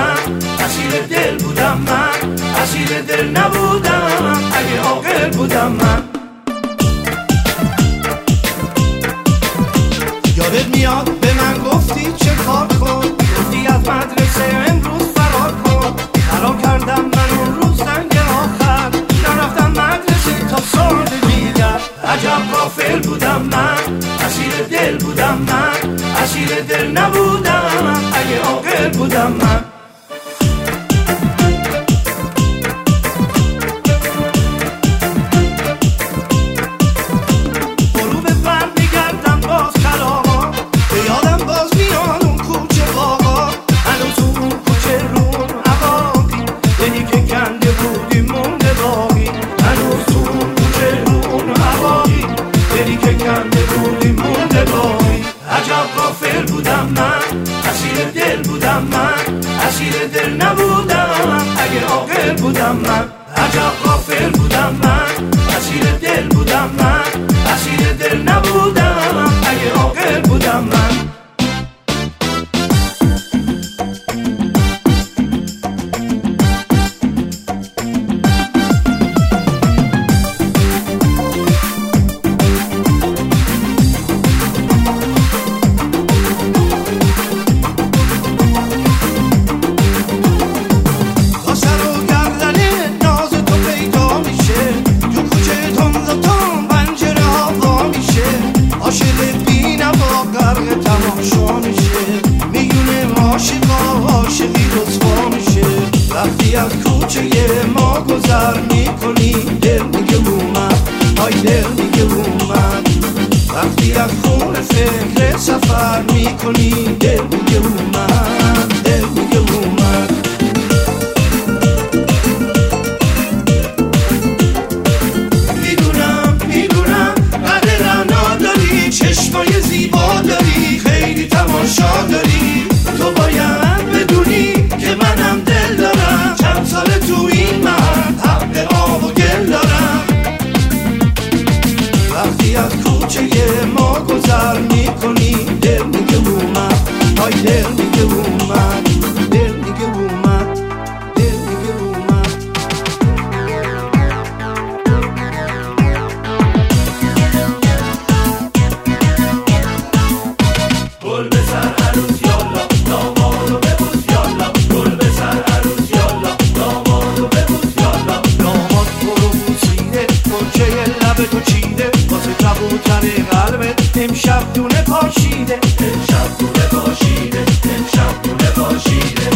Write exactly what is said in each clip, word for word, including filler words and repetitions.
من، اسیر دل بودم من، اسیر دل نبودم اگه عاقل بودم من. یادت میاد به من گفتی چه کار کن، گفتی از مدرسه امروز فرار کن. فرار کردم من اون روز سنگ آخر، نرفتم مدرسه تا سال دیگر. عجب غافل بودم من، اسیر دل بودم من، اسیر دل نبودم اگه عاقل بودم من. اسیر دل نبودم اگه عاقل بودم من. عجب غافل بودم من، اسیر دل بودم من، اسیر دل نبودم اگه عاقل بودم من. وقتی از کوچه ما گذر میکنی دل میگه اومد، های دل میگه اومد. وقتی از خونه فکر سفر میکنی دل میگه اومد، دل میگه اومد. میدونم میدونم قدر رعنا داری، چشمای زیبا داری، خیلی تماشا داری. تو باید بدونی که منم دل دارم، چند ساله تو این مرد حق آب و گل دارم. وقتی از کوچه ما گذر میکنی دل میگه اومد، های دل میگه اومد، دل میگه اومد، دل میگه اومد. گل به سر عروس یالا، دامادو ببوس یالا. گل به سر عروس یالا، دامادو ببوس یالا. داماد برو بوسیده، ترکه لب تو چیده، واسه کبوتر قلبت امشب دونه پاشیده، امشب دونه پاشیده، امشب دونه پاشیده.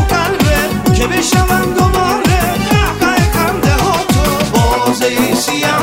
See ya.